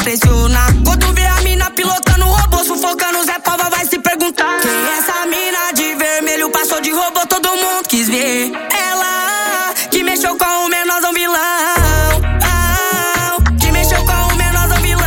impressionar. Quando vê a mina pilotando o robô, sufocando Zé Pova, vai se perguntar: quem é essa mina de vermelho? Passou de robô, todo mundo quis ver. Ela que mexeu com o menorzão vilão, que mexeu com o menorzão vilão.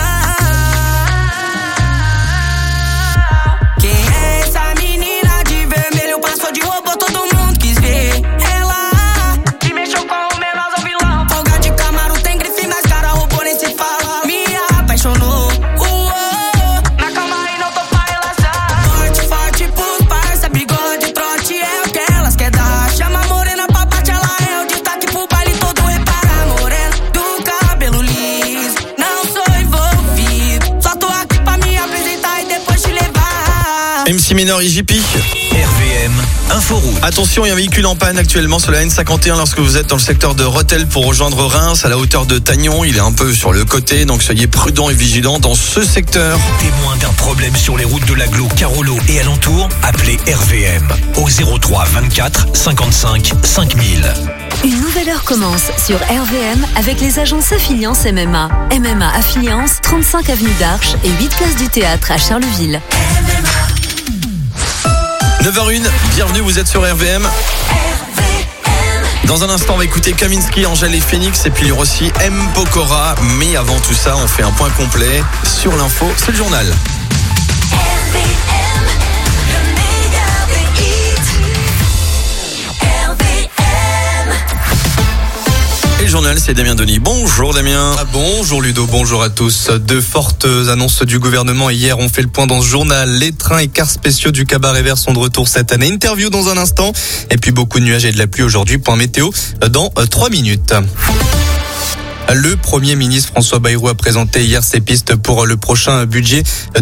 Quem é essa menina de vermelho? Passou de robô, todo mundo quis ver. Ela que mexeu com o menorzão vilão. Folga de Camaro tem grife, mas cara, robô nem se fala. Me apaixonou, na calma e não tô pra relaxar. Forte, forte pros parça, bigode, trote é o que elas quer dar. Chama a morena pra bate, ela é o destaque pro baile todo. Repara, morena do cabelo liso, não sou envolvido, só tô aqui pra me apresentar e depois te levar. MC Minor et JP. RVM Inforoute. Attention, il y a un véhicule en panne actuellement sur la N51 lorsque vous êtes dans le secteur de Rethel pour rejoindre Reims à la hauteur de Tagnon. Il est un peu sur le côté, donc soyez prudents et vigilants dans ce secteur. Témoin d'un problème sur les routes de l'Agglo, Carolo et alentour, appelez RVM au 03 24 55 5000. Une nouvelle heure commence sur RVM avec les agences Affiliance MMA. MMA Affiliance, 35 avenue d'Arche et 8 places du Théâtre à Charleville. 9h01, bienvenue, vous êtes sur RVM. Dans un instant, on va écouter Kaminski, Angèle et Phoenix, et puis il y aura aussi M. Pokora. Mais avant tout ça, on fait un point complet sur l'info, c'est le journal. Et le journal, c'est Damien Denis. Bonjour Damien. Bonjour Ludo, bonjour à tous. De fortes annonces du gouvernement hier, on fait le point dans ce journal. Les trains et cars spéciaux du Cabaret Vert sont de retour cette année. Interview dans un instant. Et puis beaucoup de nuages et de la pluie aujourd'hui. Point météo dans 3 minutes. Le Premier ministre François Bayrou a présenté hier ses pistes pour le prochain budget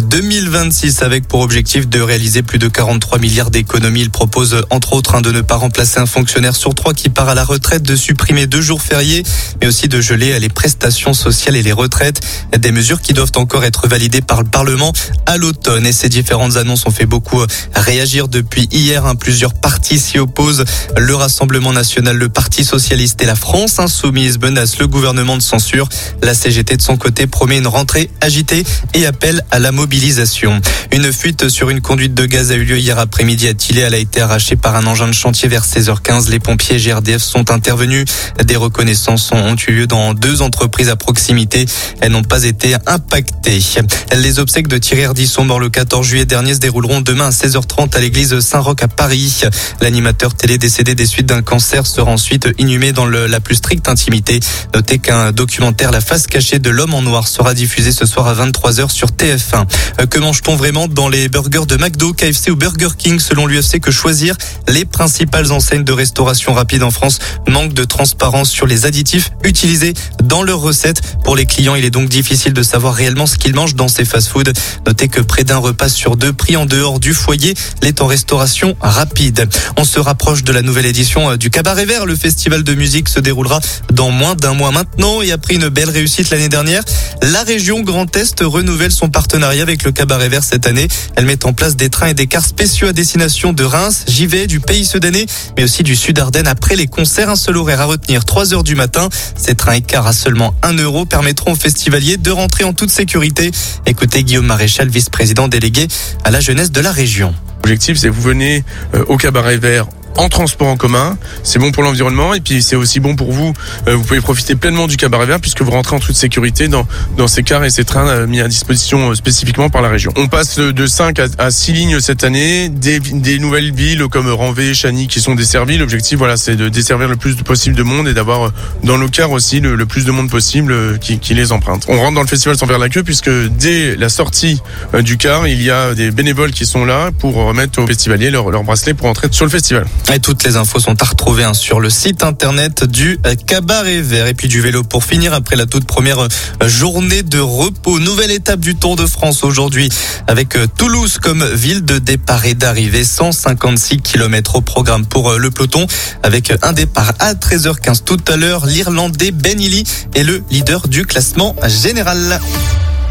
2026 avec pour objectif de réaliser plus de 43 milliards d'économies. Il propose entre autres de ne pas remplacer un fonctionnaire sur 3 qui part à la retraite, de supprimer 2 jours fériés, mais aussi de geler les prestations sociales et les retraites. Des mesures qui doivent encore être validées par le Parlement à l'automne. Et ces différentes annonces ont fait beaucoup réagir depuis hier. Plusieurs partis s'y opposent. Le Rassemblement national, le Parti socialiste et la France insoumise menacent le gouvernement de censure. La CGT de son côté promet une rentrée agitée et appelle à la mobilisation. Une fuite sur une conduite de gaz a eu lieu hier après-midi à Tillé. Elle a été arrachée par un engin de chantier vers 16h15. Les pompiers GRDF sont intervenus. Des reconnaissances ont eu lieu dans 2 entreprises à proximité. Elles n'ont pas été impactées. Les obsèques de Thierry Ardisson, mort le 14 juillet dernier, se dérouleront demain à 16h30 à l'église Saint-Roch à Paris. L'animateur télé décédé des suites d'un cancer sera ensuite inhumé dans la plus stricte intimité. Notez qu'un documentaire La face cachée de l'homme en noir sera diffusé ce soir à 23h sur TF1. Que mange-t-on vraiment dans les burgers de McDo, KFC ou Burger King? Selon l'UFC Que Choisir, les principales enseignes de restauration rapide en France manquent de transparence sur les additifs utilisés dans leurs recettes. Pour les clients, il est donc difficile de savoir réellement ce qu'ils mangent dans ces fast-foods. Notez que près d'un repas sur 2 pris en dehors du foyer l'est en restauration rapide. On se rapproche de la nouvelle édition du Cabaret Vert. Le festival de musique se déroulera dans moins d'un mois maintenant. Et après une belle réussite l'année dernière, la région Grand Est renouvelle son partenariat avec le Cabaret Vert cette année. Elle met en place des trains et des cars spéciaux à destination de Reims, Givet, du Pays Sedanais, mais aussi du Sud-Ardennes. Après les concerts, un seul horaire à retenir, 3h du matin. Ces trains et cars à seulement 1 € permettront aux festivaliers de rentrer en toute sécurité. Écoutez Guillaume Maréchal, vice-président délégué à la jeunesse de la région. L'objectif, c'est que vous venez au Cabaret Vert en transport en commun, c'est bon pour l'environnement et puis c'est aussi bon pour vous. Vous pouvez profiter pleinement du Cabaret Vert puisque vous rentrez en toute sécurité dans ces cars et ces trains mis à disposition spécifiquement par la région. On passe de 5 à 6 lignes cette année, des nouvelles villes comme Ranvé, Chagny qui sont desservies. L'objectif, voilà, c'est de desservir le plus possible de monde et d'avoir dans nos cars aussi le plus de monde possible qui les emprunte. On rentre dans le festival sans faire la queue puisque dès la sortie du car, il y a des bénévoles qui sont là pour remettre aux festivaliers leur bracelet pour entrer sur le festival. Et toutes les infos sont à retrouver sur le site internet du Cabaret Vert. Et puis du vélo pour finir après la toute première journée de repos. Nouvelle étape du Tour de France aujourd'hui avec Toulouse comme ville de départ et d'arrivée. 156 km au programme pour le peloton avec un départ à 13h15 tout à l'heure. L'Irlandais Ben Healy est le leader du classement général.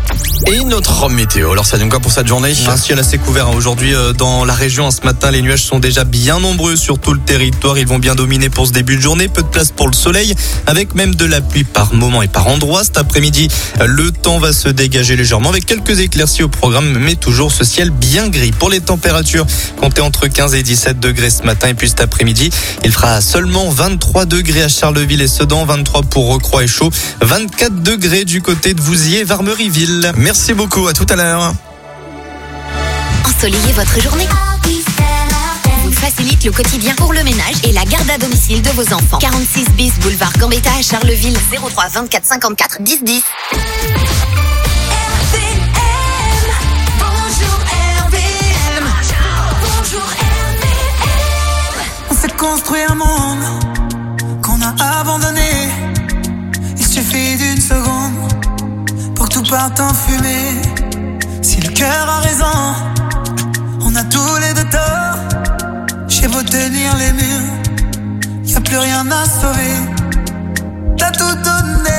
Et notre météo, alors ça donne quoi pour cette journée? Un ciel assez couvert aujourd'hui dans la région. Ce matin, les nuages sont déjà bien nombreux sur tout le territoire. Ils vont bien dominer pour ce début de journée. Peu de place pour le soleil, avec même de la pluie par moment et par endroit. Cet après-midi, le temps va se dégager légèrement avec quelques éclaircies au programme, mais toujours ce ciel bien gris. Pour les températures, comptez entre 15 et 17 degrés ce matin. Et puis cet après-midi, il fera seulement 23 degrés à Charleville et Sedan, 23 pour Recroix et Chaux, 24 degrés du côté de Vouziers, Varmeriville. Merci beaucoup, à tout à l'heure. Ensoleillez votre journée. On vous facilite le quotidien pour le ménage et la garde à domicile de vos enfants. 46 bis boulevard Gambetta à Charleville, 03 24 54 10 10. On s'est construit un monde qu'on a abandonné. Il suffit d'une seconde pour que tout parte en fumée. Si le cœur a raison, on a tous les deux tort. J'ai beau tenir les murs, y a plus rien à sauver. T'as tout donné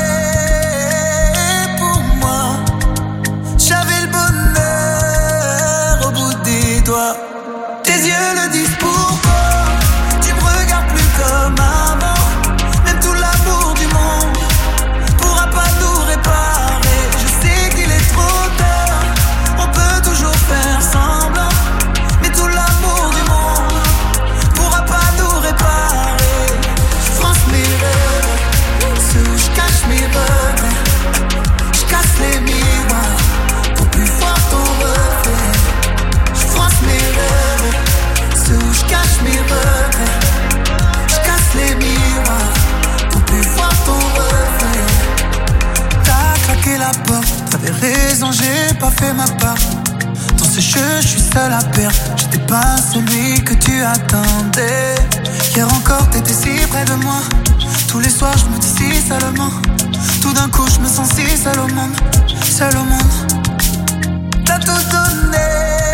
pour moi. J'avais le bonheur au bout des doigts. Tes yeux le disent pourquoi. Tu me regardes plus comme avant. Même tout l'amour du monde pourra pas nous réparer. Je sais qu'il est trop tard. On peut toujours faire semblant, mais tout l'amour du monde pourra pas nous réparer. Je France mes rêves, ceux où je cache mes regrets. Je casse les miroirs pour plus voir ton reflet. Je France mes rêves, ceux où je cache mes regrets. Je casse les miroirs pour plus voir ton reflet. T'as claqué la porte, t'avais raison, j'ai pas fait ma part. Dans ce jeu, je suis seul à perdre. J'étais pas celui que tu attendais. Hier encore, t'étais si près de moi. Tous les soirs, je me dis si seulement. Tout d'un coup, je me sens si seul au monde. Seul au monde. T'as tout donné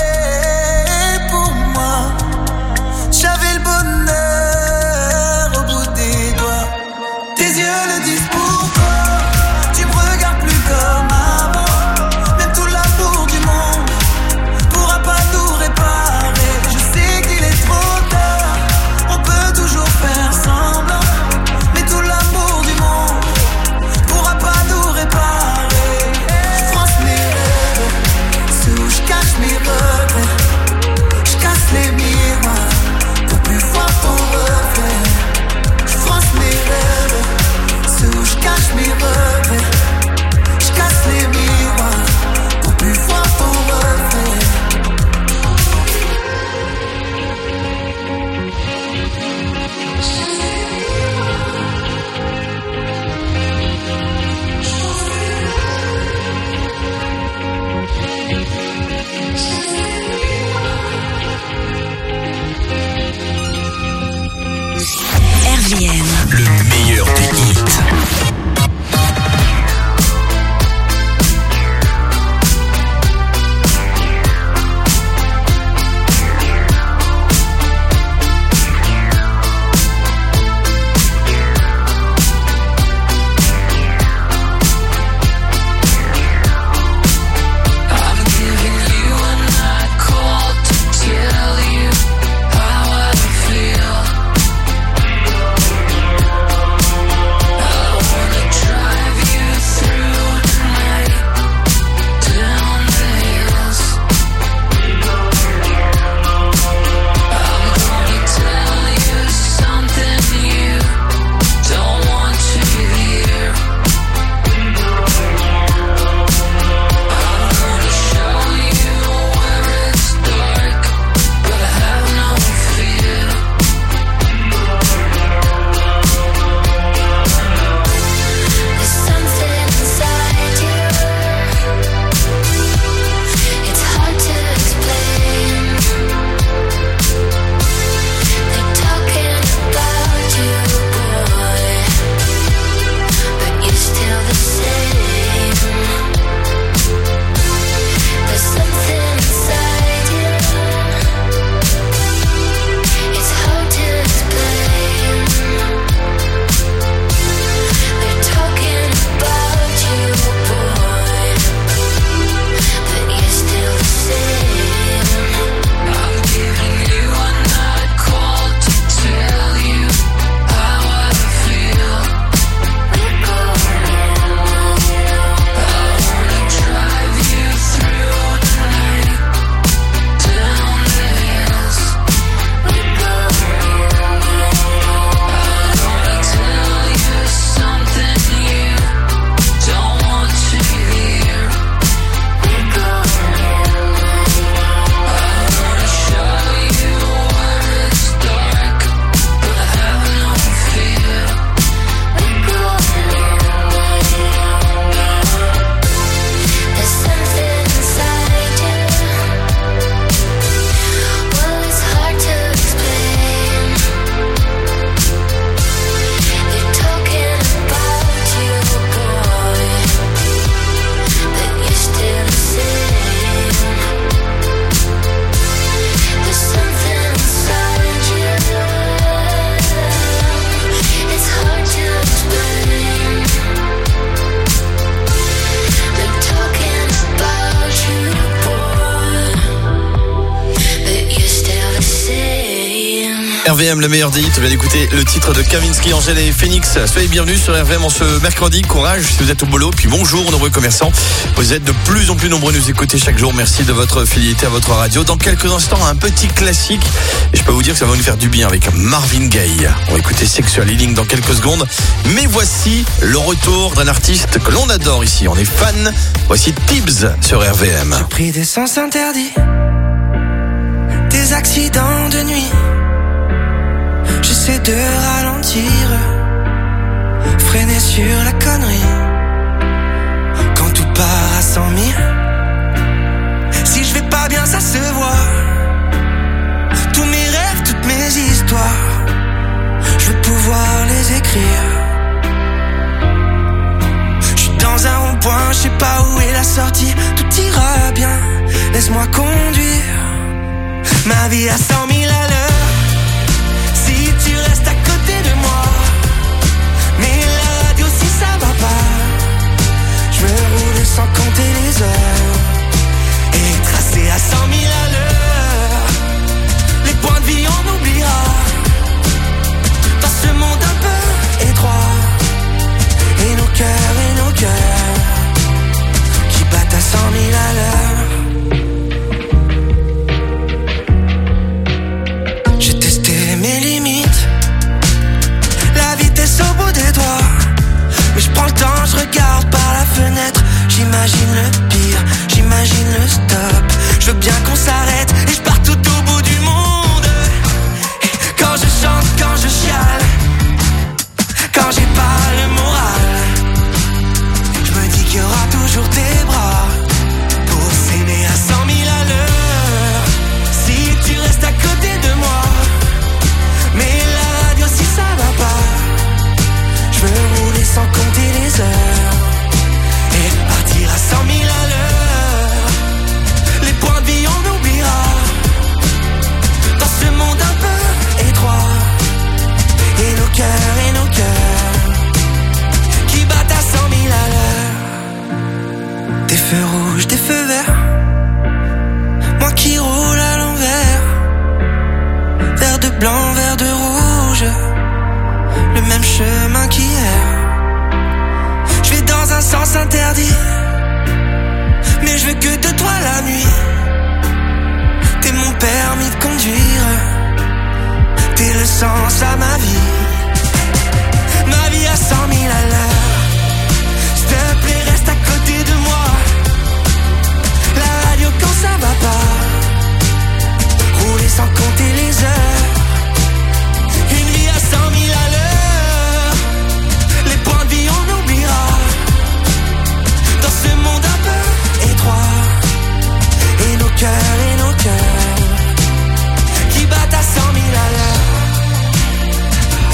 pour moi. J'avais le bonheur au bout des doigts. Tes yeux le disent pourquoi. Tu me regardes plus comme avant. Même tout l'amour du monde pourra pas nous réparer. Je sais qu'il est trop tard. On peut toujours faire semblant, mais tout l'amour du monde pourra pas nous réparer. Je France mes RVM, le meilleur des hits. On vient d'écouter le titre de Kavinsky, Angèle et Phoenix. Soyez bienvenus sur RVM en ce mercredi. Courage si vous êtes au boulot. Puis bonjour, nombreux commerçants. Vous êtes de plus en plus nombreux à nous écouter chaque jour. Merci de votre fidélité à votre radio. Dans quelques instants, un petit classique. Et je peux vous dire que ça va nous faire du bien avec Marvin Gaye. On va écouter Sexual Healing dans quelques secondes. Mais voici le retour d'un artiste que l'on adore ici. On est fan. Voici Tibbs sur RVM. J'ai pris des sens interdits, des accidents de nuit. J'essaie de ralentir, freiner sur la connerie. Quand tout part à 100 000, si je vais pas bien ça se voit. Tous mes rêves, toutes mes histoires, je veux pouvoir les écrire. Je suis dans un rond-point, je sais pas où est la sortie. Tout ira bien, laisse-moi conduire. Ma vie à 100 000 à l'heure. Si tu restes à côté de moi, mais la radio si ça va pas, je veux rouler sans compter les heures et tracer à 100 000 à l'heure. Les points de vie on oubliera dans ce monde un peu étroit. Et nos cœurs qui battent à 100 000 à l'heure. Mes limites, la vitesse au bout des doigts. Mais je prends le temps, je regarde par la fenêtre. J'imagine le pire, j'imagine le stop. Je veux bien qu'on s'arrête et je pars tout au bout du monde. Et quand je chante, quand je chiale, quand j'ai pas le moral, je me dis qu'il y aura toujours tes bras pour s'aimer à 100 000 à l'heure. Si tu restes à côté de moi, mais la radio si ça va pas, je veux rouler sans compter les heures et partir à 100 000 à l'heure. Les points de vie on oubliera dans ce monde un peu étroit. Et nos cœurs qui battent à 100 000 à l'heure. Des feux rouges, des feux verts, moi qui roule à l'envers. Vert de blanc, vert de rouge, le même chemin qu'hier. Je vais dans un sens interdit, mais je veux que de toi la nuit. T'es mon permis de conduire, t'es le sens à ma vie. Ma vie à 100 000 à l'heure. S'il te plaît reste à côté de moi. La radio quand ça va pas, rouler sans compter les heures. Une vie à 100 000 à l'heure. Les points de vie on oubliera dans ce monde un peu étroit. Et nos cœurs qui battent à 100 000 à l'heure.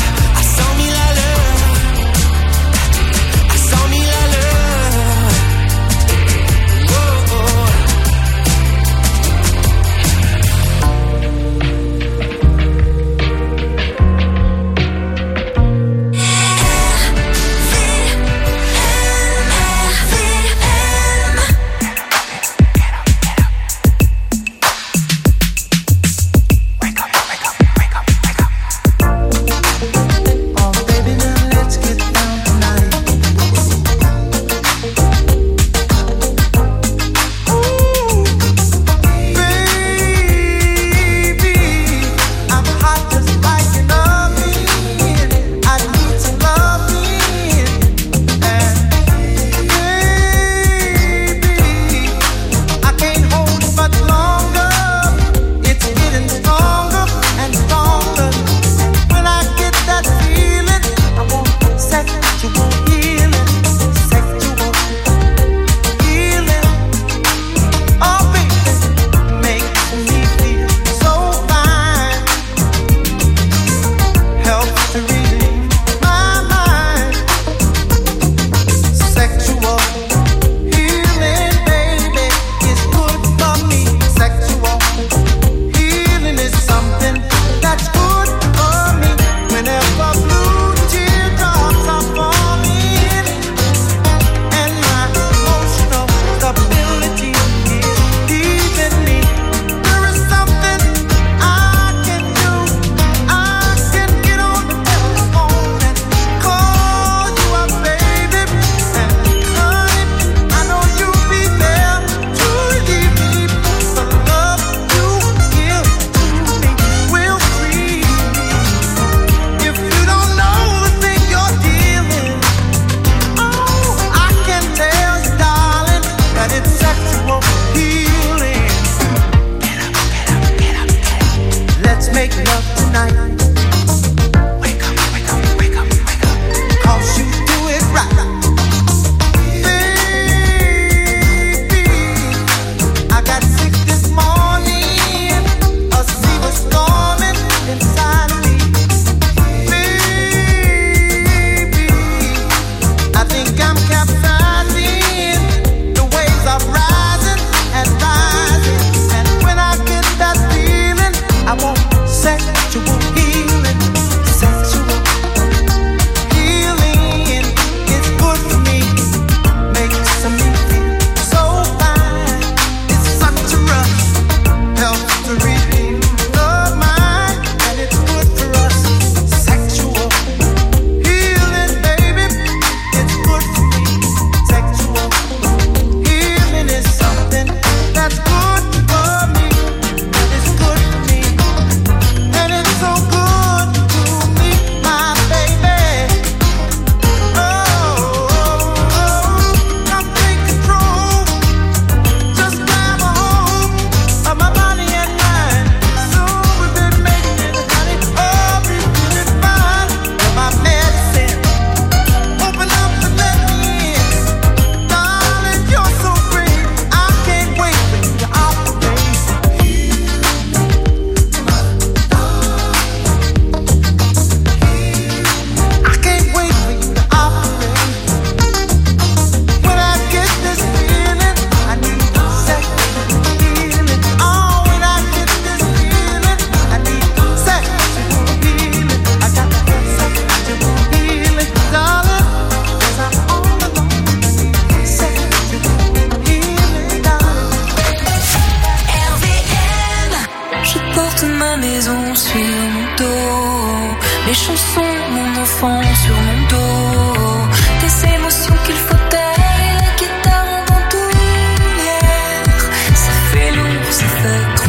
maison sur mon dos, les chansons, mon enfant sur mon dos, des émotions qu'il faut taire et la guitare en bandoulière. Ça fait lourd, ça fait trop.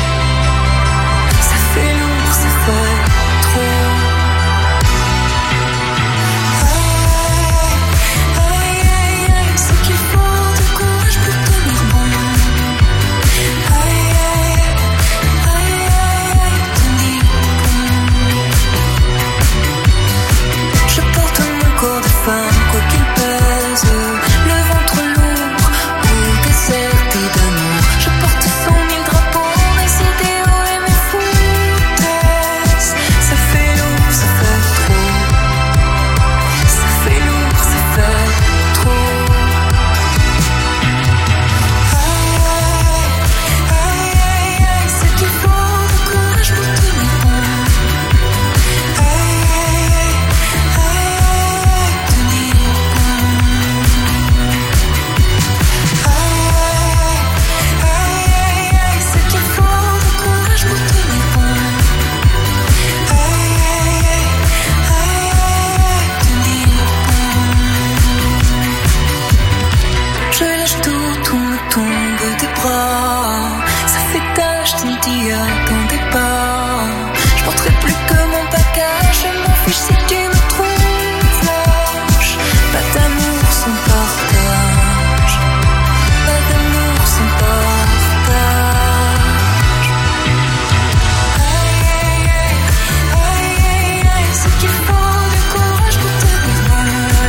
Ça fait lourd, ça fait trop. C'est qu'il faut du courage pour tenir bon. Tenir bon. Je porte mon corps de femme, quoi qu'il pèse, le ventre lourd ou déserté d'amour. Je porte 100 000 drapeaux, mes idéaux et mes foutaises. Ça fait lourd, ça fait trop. Ça fait lourd, ça fait trop. C'est qu'il faut du courage pour tenir bon. Tenir bon. C'est qu'il faut du courage pour tenir bon. Tenir bon. Je lâche tout me tombe des bras. Ça fait tache d'India dans des pas. Je porterai plus que mon bagage. Je m'en fiche si tu me trouves lâche. Pas d'amour sans partage. Pas d'amour sans partage. C'est qu'il faut du courage pour tenir bon.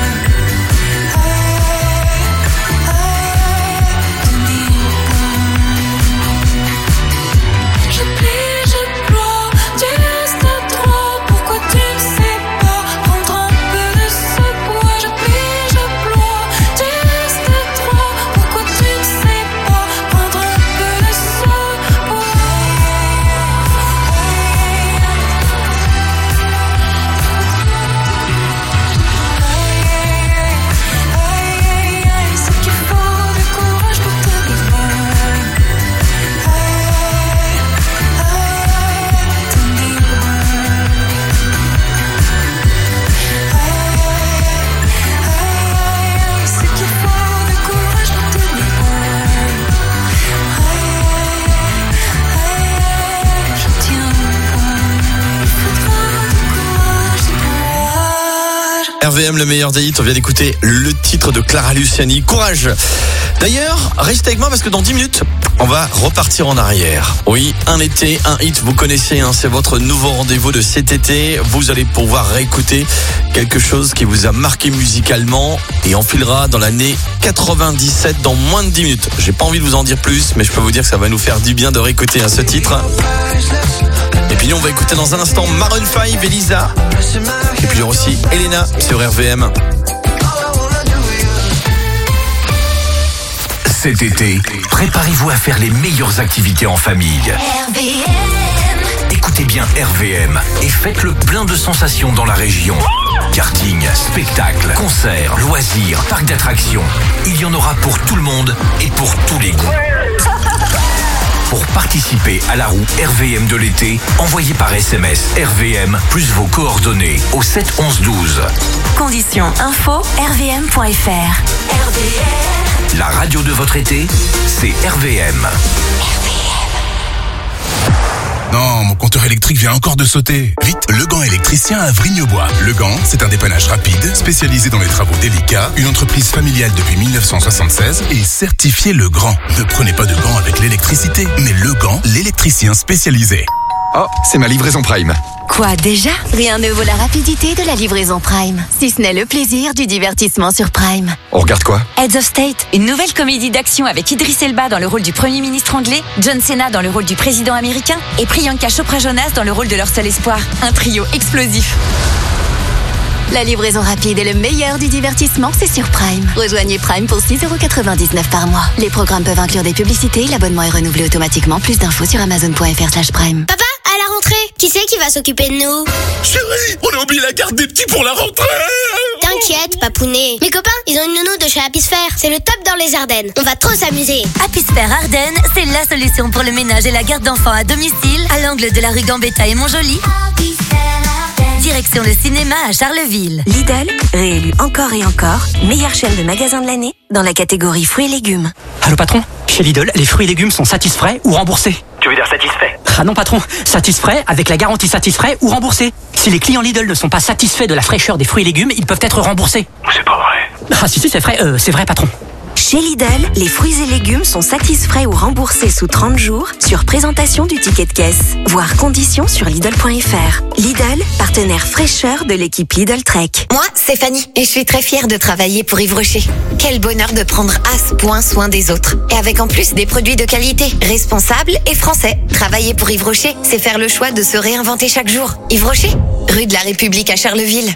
Tenir bon. Je plie, je ploie, tu restes à trois. Pourquoi tu ne sais pas prendre un peu de ce poids? Je plie, je ploie, tu restes à trois. Pourquoi tu ne sais pas prendre un peu de ce poids? C'est qu'il faut du courage pour tenir bon. Tenir bon. C'est qu'il faut du courage pour tenir bon. Je tiens bon. Il faudra du courage. RVM, le meilleur des hits. On vient d'écouter le titre de Clara Luciani, Courage. D'ailleurs, restez avec moi parce que dans 10 minutes, on va repartir en arrière. Oui, un été, un hit, vous connaissez, hein, c'est votre nouveau rendez-vous de cet été. Vous allez pouvoir réécouter quelque chose qui vous a marqué musicalement et enfilera dans l'année 97 dans moins de 10 minutes. J'ai pas envie de vous en dire plus, mais je peux vous dire que ça va nous faire du bien de réécouter ce titre. Et puis nous, on va écouter dans un instant Maroon 5, Elisa. Et puis il y aura aussi Elena sur RVM. Cet été, préparez-vous à faire les meilleures activités en famille. Écoutez bien RVM et faites le plein de sensations dans la région. Karting, spectacles, concerts, loisirs, parcs d'attractions. Il y en aura pour tout le monde et pour tous les goûts. Pour participer à la roue RVM de l'été, envoyez par SMS RVM plus vos coordonnées au 7 11 12. Conditions info rvm.fr. La radio de votre été, c'est RVM. Non, mon compteur électrique vient encore de sauter. Vite, Legan électricien à Vrigne-Bois. Legan, c'est un dépannage rapide, spécialisé dans les travaux délicats, une entreprise familiale depuis 1976 et certifié Legrand. Ne prenez pas de gants avec l'électricité, mais Legan, l'électricien spécialisé. Oh, c'est ma livraison Prime. Quoi déjà? Rien ne vaut la rapidité de la livraison Prime. Si ce n'est le plaisir du divertissement sur Prime. On regarde quoi? Heads of State, une nouvelle comédie d'action avec Idris Elba dans le rôle du Premier ministre anglais, John Cena dans le rôle du président américain et Priyanka Chopra Jonas dans le rôle de leur seul espoir. Un trio explosif. La livraison rapide et le meilleur du divertissement, c'est sur Prime. Rejoignez Prime pour 6,99€ par mois. Les programmes peuvent inclure des publicités, l'abonnement est renouvelé automatiquement. Plus d'infos sur amazon.fr/prime. Papa, à la rentrée rentrée. Qui c'est qui va s'occuper de nous? Chérie, on a oublié la garde des petits pour la rentrée. T'inquiète, papounet. Mes copains, ils ont une nounou de chez Apisphère. C'est le top dans les Ardennes. On va trop s'amuser. Apisphère Ardennes, c'est la solution pour le ménage et la garde d'enfants à domicile, à l'angle de la rue Gambetta et Montjoly. Direction le cinéma à Charleville. Lidl, réélu encore et encore, meilleure chaîne de magasins de l'année dans la catégorie fruits et légumes. Allô patron, chez Lidl, les fruits et légumes sont satisfaits ou remboursés. Tu veux dire satisfait? Ah non patron, satisfaits avec la garantie satisfait ou remboursé. Si les clients Lidl ne sont pas satisfaits de la fraîcheur des fruits et légumes, ils peuvent être remboursés. C'est pas vrai. Ah si c'est vrai patron. Chez Lidl, les fruits et légumes sont satisfaits ou remboursés sous 30 jours sur présentation du ticket de caisse. Voir conditions sur Lidl.fr. Lidl, partenaire fraîcheur de l'équipe Lidl Trek. Moi, c'est Fanny et je suis très fière de travailler pour Yves Rocher. Quel bonheur de prendre à ce point soin des autres. Et avec en plus des produits de qualité, responsables et français. Travailler pour Yves Rocher, c'est faire le choix de se réinventer chaque jour. Yves Rocher, rue de la République à Charleville.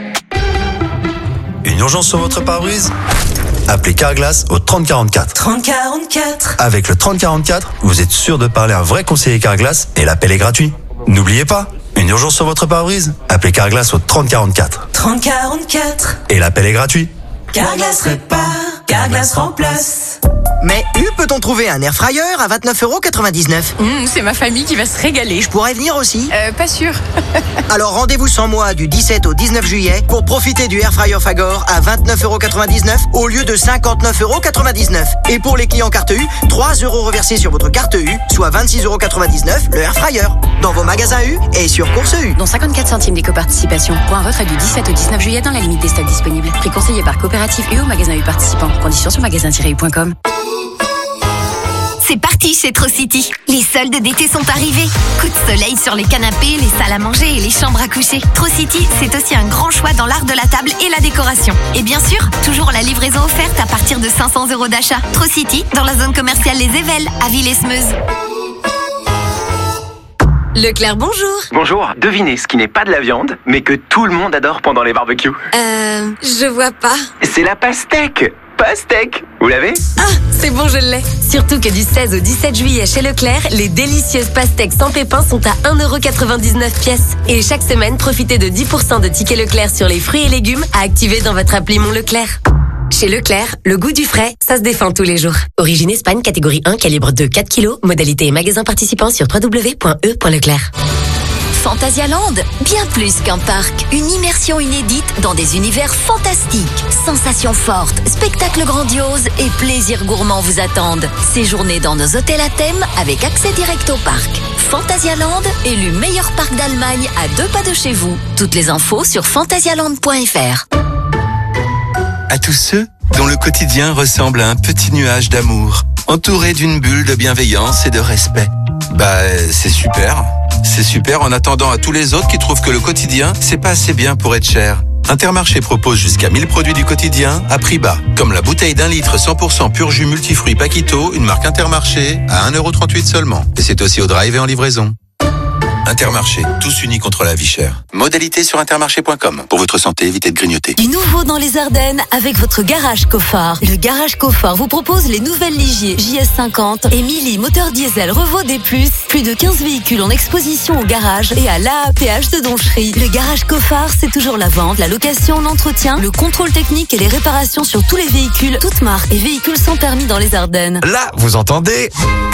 Une urgence sur votre pare-brise? Appelez Carglass au 3044. 3044. Avec le 3044, vous êtes sûr de parler à un vrai conseiller Carglass et l'appel est gratuit. N'oubliez pas, une urgence sur votre pare-brise? Appelez Carglass au 3044. 3044. Et l'appel est gratuit. Carglass répare, Carglass remplace. Mais peut-on trouver un air fryer à 29,99 €? C'est ma famille qui va se régaler. Je pourrais venir aussi? Pas sûr. Alors rendez-vous sans moi du 17 au 19 juillet pour profiter du air fryer Fagor à 29,99 € au lieu de 59,99 €. Et pour les clients carte U, 3 € reversés sur votre carte U, soit 26,99 € le air fryer. Dans vos magasins U et sur Course U. Dont 54 centimes d'éco-participation. Pour un retrait du 17 au 19 juillet dans la limite des stocks disponibles. Prix conseillé par coopérative U au magasin U participant. Conditions sur magasin-u.com. C'est parti chez Trocity. Les soldes d'été sont arrivés. Coup de soleil sur les canapés, les salles à manger et les chambres à coucher. Trocity, c'est aussi un grand choix dans l'art de la table et la décoration. Et bien sûr, toujours la livraison offerte à partir de 500 € d'achat. Trocity, dans la zone commerciale Les Évelles, à Villers-Meuse. Leclerc, bonjour. Bonjour, devinez ce qui n'est pas de la viande, mais que tout le monde adore pendant les barbecues. Je vois pas. C'est la pastèque. Pastèque, vous l'avez? Ah, c'est bon, je l'ai. Surtout que du 16 au 17 juillet chez Leclerc, les délicieuses pastèques sans pépins sont à 1,99 € pièce. Et chaque semaine, profitez de 10% de tickets Leclerc sur les fruits et légumes à activer dans votre appli Mon Leclerc. Chez Leclerc, le goût du frais, ça se défend tous les jours. Origine Espagne, catégorie 1, calibre 2, 4 kg. Modalité et magasin participant sur www.e.leclerc. Fantasyland, bien plus qu'un parc, une immersion inédite dans des univers fantastiques. Sensations fortes, spectacles grandioses et plaisirs gourmands vous attendent. Séjournez dans nos hôtels à thème avec accès direct au parc. Fantasyland, élu meilleur parc d'Allemagne à 2 pas de chez vous. Toutes les infos sur fantasyland.fr. À tous ceux dont le quotidien ressemble à un petit nuage d'amour, entouré d'une bulle de bienveillance et de respect. C'est super. C'est super en attendant à tous les autres qui trouvent que le quotidien, c'est pas assez bien pour être cher. Intermarché propose jusqu'à 1000 produits du quotidien à prix bas. Comme la bouteille d'1 litre 100% pur jus multifruits Paquito, une marque Intermarché, à 1,38 € seulement. Et c'est aussi au drive et en livraison. Intermarché, tous unis contre la vie chère. Modalité sur intermarché.com. Pour votre santé, évitez de grignoter. Du nouveau dans les Ardennes avec votre garage Cofard. Le garage Cofard vous propose les nouvelles Ligier JS50 et Mili moteur diesel Revo D+. Plus de 15 véhicules en exposition au garage et à l'AAPH de Donchery. Le garage Cofard, c'est toujours la vente, la location, l'entretien, le contrôle technique et les réparations sur tous les véhicules, toutes marques et véhicules sans permis dans les Ardennes. Là, vous entendez ?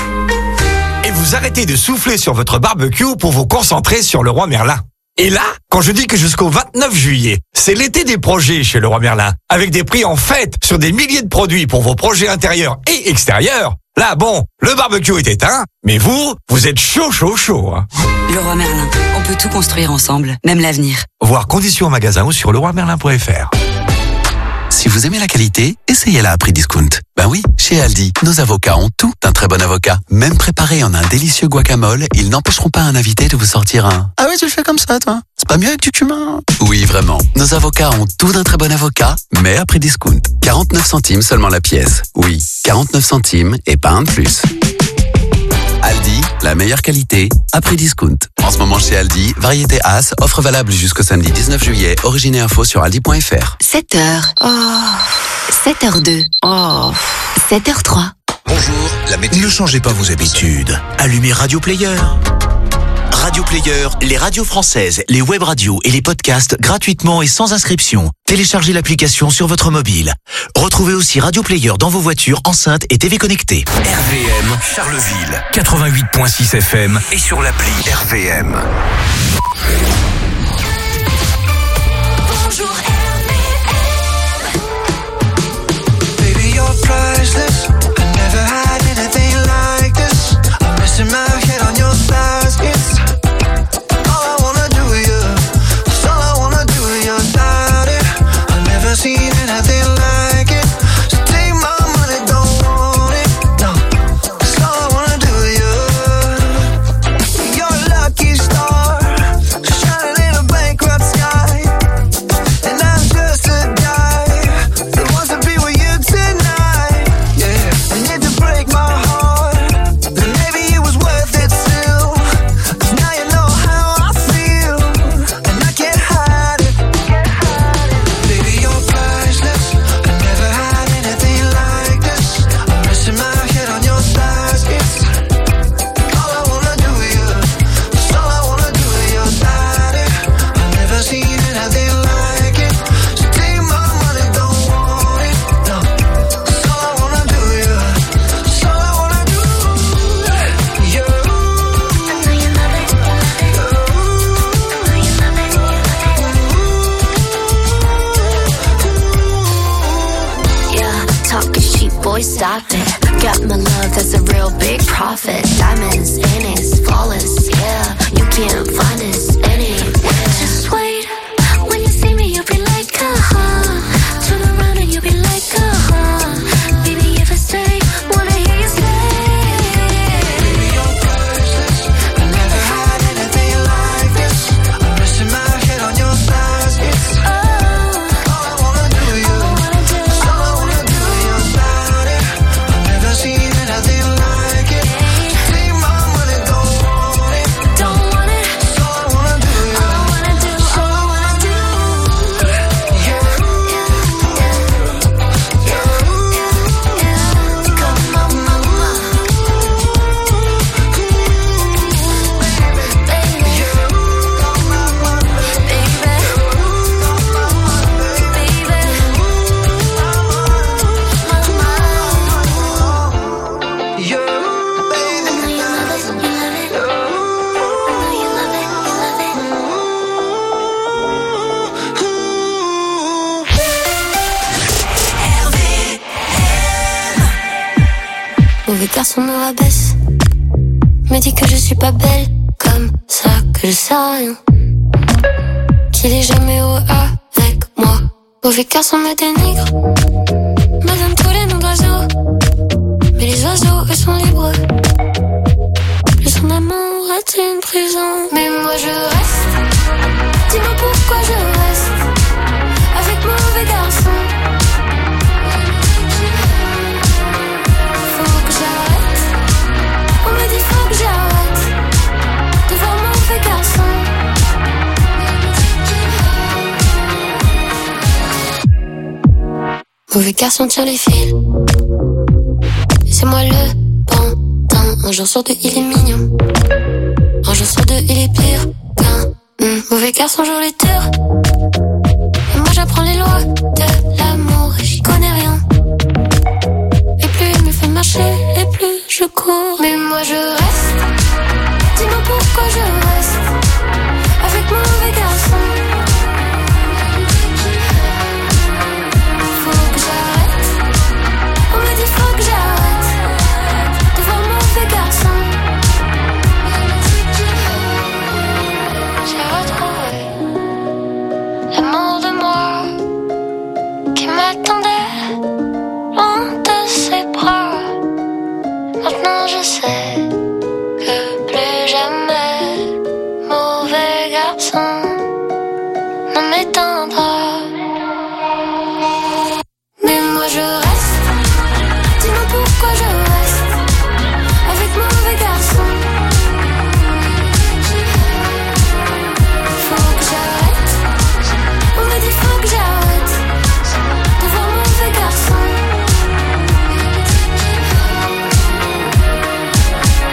Et vous arrêtez de souffler sur votre barbecue pour vous concentrer sur Leroy Merlin. Et là, quand je dis que jusqu'au 29 juillet, c'est l'été des projets chez Leroy Merlin, avec des prix en fête sur des milliers de produits pour vos projets intérieurs et extérieurs, là, bon, le barbecue est éteint, mais vous êtes chaud. Hein. Leroy Merlin, on peut tout construire ensemble, même l'avenir. Voir conditions en magasin ou sur leroymerlin.fr. Si vous aimez la qualité, essayez-la à prix discount. Ben oui, chez Aldi, nos avocats ont tout d'un très bon avocat. Même préparés en un délicieux guacamole, ils n'empêcheront pas un invité de vous sortir un « Ah ouais, tu le fais comme ça, toi? C'est pas mieux avec du cumin ?» Oui, vraiment. Nos avocats ont tout d'un très bon avocat, mais à prix discount. 49 centimes seulement la pièce. Oui, 49 centimes et pas un de plus. Aldi, la meilleure qualité, à prix discount. En ce moment chez Aldi, variété As, offre valable jusqu'au samedi 19 juillet. Origine et info sur aldi.fr. 7h. Oh. 7h02. Oh. 7h03. Bonjour, la météo. Ne changez pas vos habitudes. Allumez Radio Player. Radio Player, les radios françaises, les web radios et les podcasts gratuitement et sans inscription. Téléchargez l'application sur votre mobile. Retrouvez aussi Radio Player dans vos voitures, enceintes et TV connectées. RVM Charleville, 88.6 FM et sur l'appli RVM. Bonjour Baby, you're priceless. I never had anything like this. I'm missing my head on your thighs. It's all I wanna do with you. It's all I wanna do with your body. I've never seen anything like it. So take my money, don't want it. No, it's all I wanna do with you. You're a lucky star, shining in a bankrupt sky. And I'm just a guy that wants to be with you tonight. Yeah, and if you break my heart, then maybe it was worth it still. 'Cause now you know how I feel, and I can't hide it. Baby, you're priceless. I never had anything like this. I'm missing my head on your thighs. It's all I wanna do with you. It's all I wanna do with your body. I've never seen anything like it. So take my money, don't want it. No, it's all I wanna do with you. It's all I wanna do. You. I know you love it. Yeah, talking cheap, boy, stop it. Got my love, that's a real big profit. Diamonds in it, flawless, yeah. You can't find us anywhere. Just wait, when you see me, you'll be like, turn around and you'll be like, baby, if I stay, wanna hear you say. Baby, you're priceless. I never had anything like this. I'm missing my head on your thighs. It's all I wanna do with you. It's all I wanna do with your body. I've never seen anything like it. Take my money, don't want it. Don't want it. It's all I wanna do with you. All I wanna do, all I wanna do. Come on, mama. Mauvais garçon me rabaisse, me dit que je suis pas belle, comme ça que je sais rien, qu'il est jamais heureux avec moi. Mauvais garçon me dénigre, me donne tous les noms d'oiseaux, mais les oiseaux eux sont libres. Le son d'amour est une prison, mais moi je reste. Dis-moi pourquoi je reste avec mauvais garçon. Faut que j'arrête. On me dit faut que j'arrête de voir mauvais garçon. Mauvais garçon tire les fils. C'est moi le pantin. Un jour sur deux il est mignon. Un jour sur deux il est pire qu'un mauvais garçon joue les tours. Et moi j'apprends les lois de l'amour et j'y connais rien. Et plus il me fait marcher et plus je cours. Mais moi je reste. Dis-moi pourquoi je reste avec mon mauvais garçon. Faut que j'arrête. On me dit faut que j'arrête de voir mon mauvais garçon. J'ai retrouvé l'amour de moi qui m'attendait loin de ses bras. Maintenant je sais que plus jamais mauvais garçon ne m'éteindra. Mais moi je reste. Dis-moi pourquoi je reste avec mon mauvais garçon. Faut que j'arrête. On me dit faut que j'arrête de voir mon mauvais garçon.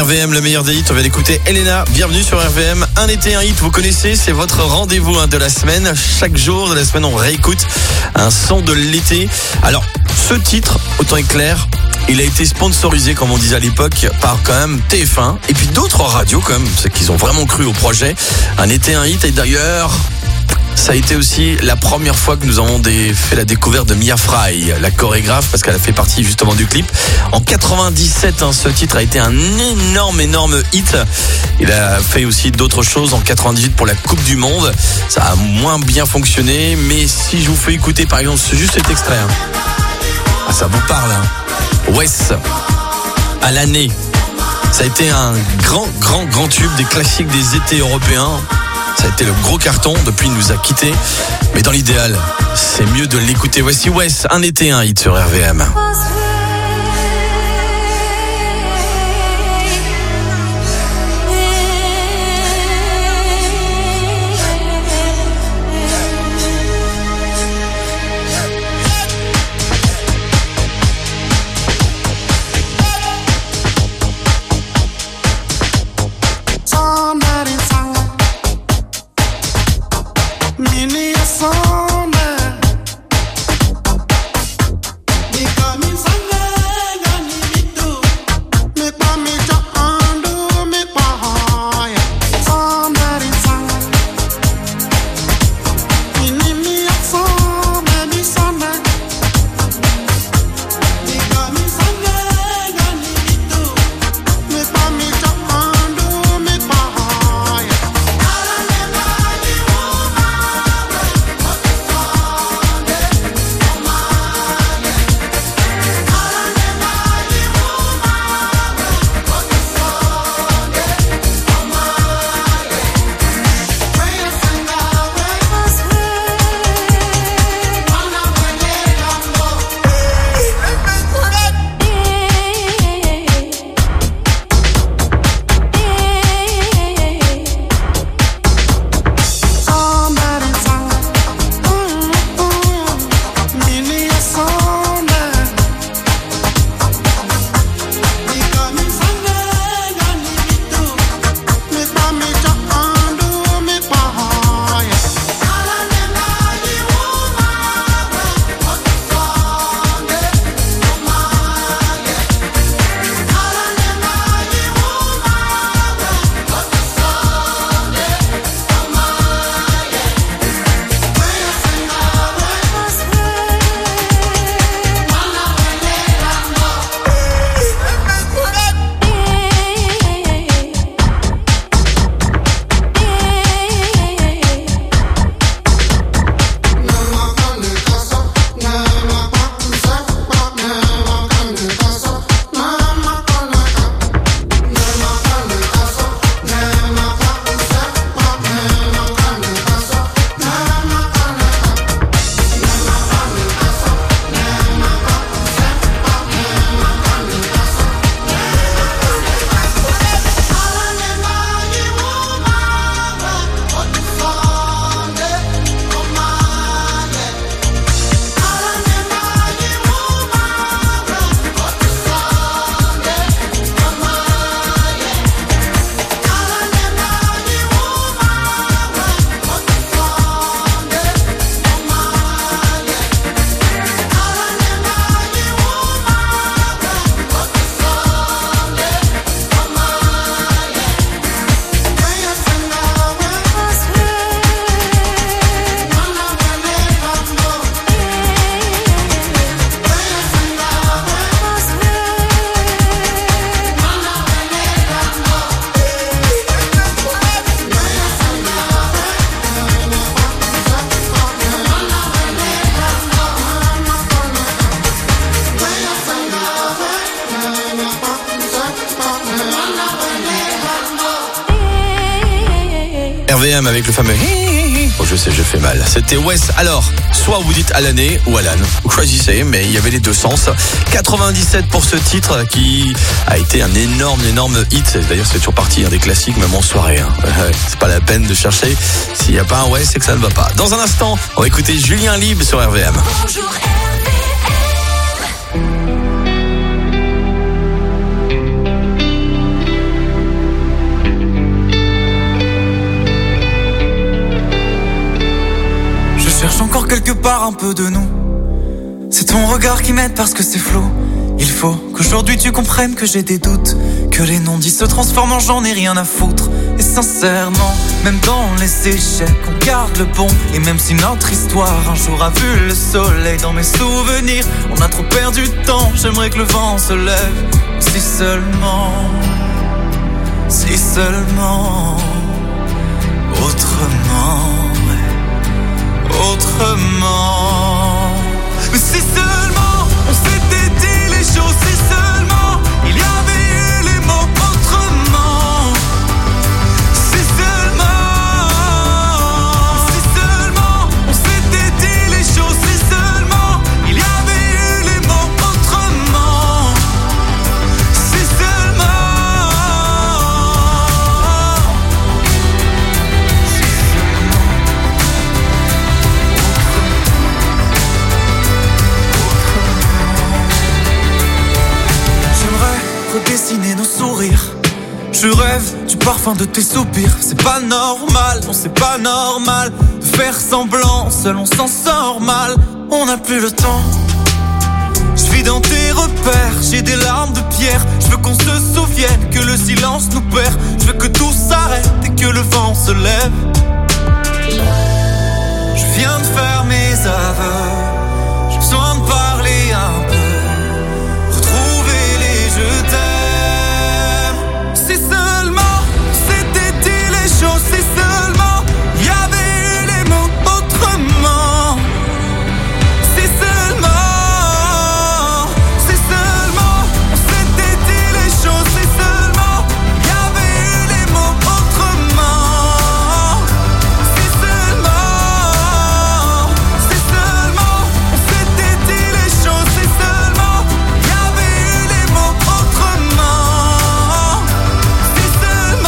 RVM, le meilleur des hits. On va l'écouter. Elena, bienvenue sur RVM. Un été, un hit, vous connaissez, c'est votre rendez-vous de la semaine. Chaque jour de la semaine, on réécoute un son de l'été. Alors, ce titre, autant est clair, il a été sponsorisé, comme on disait à l'époque, par quand même TF1 et puis d'autres radios quand même, c'est qu'ils ont vraiment cru au projet. Un été, un hit, et d'ailleurs, ça a été aussi la première fois que nous avons fait la découverte de Mia Fry, la chorégraphe, parce qu'elle a fait partie justement du clip. En 97, ce titre a été un énorme hit. Il a fait aussi d'autres choses en 98 pour la Coupe du Monde. Ça a moins bien fonctionné, mais si je vous fais écouter par exemple juste cet extrait, ça vous parle, Wes, à l'année. Ça a été un grand tube, des classiques des étés européens. Ça a été le gros carton, depuis il nous a quittés. Mais dans l'idéal, c'est mieux de l'écouter. Voici Wes, un été, un hit sur RVM. RVM avec le fameux oh, je sais, je fais mal. C'était Wes. Alors, soit vous dites Alané ou Alan, vous choisissez, mais il y avait les deux sens. 97 pour ce titre qui a été un énorme hit. D'ailleurs, c'est toujours parti, des classiques, même en soirée. C'est pas la peine de chercher. S'il n'y a pas un Wes, c'est que ça ne va pas. Dans un instant, on va écouter Julien Libre sur RVM. Bonjour. cherche encore quelque part un peu de nous. C'est ton regard qui m'aide parce que c'est flou. Il faut qu'aujourd'hui tu comprennes que j'ai des doutes, que les non-dits se transforment en j'en ai rien à foutre. Et sincèrement, même dans les échecs, on garde le bon. Et même si notre histoire un jour a vu le soleil, dans mes souvenirs, on a trop perdu de temps. J'aimerais que le vent se lève. Si seulement, autrement, autrement. Mais si seulement on s'était dit les choses, si seulement il y avait eu les mots autrement. Si seulement on s'était dit les choses, si seulement il y avait eu les mots autrement. Si seulement. Redessiner nos sourires. Je rêve du parfum de tes soupirs. C'est pas normal, non c'est pas normal de faire semblant, seul on s'en sort mal. On n'a plus le temps. Je vis dans tes repères, j'ai des larmes de pierre. Je veux qu'on se souvienne que le silence nous perd. Je veux que tout s'arrête et que le vent se lève. Je viens de faire mes aveux. J'ai besoin de parler un peu. Je t'aime. Si seulement c'était dit les choses, si seulement il y avait eu les mots autrement. Si seulement on s'était dit les choses, si seulement il y avait eu les mots autrement. Si seulement on s'était dit les choses, si seulement il y avait eu les mots autrement. Si seulement.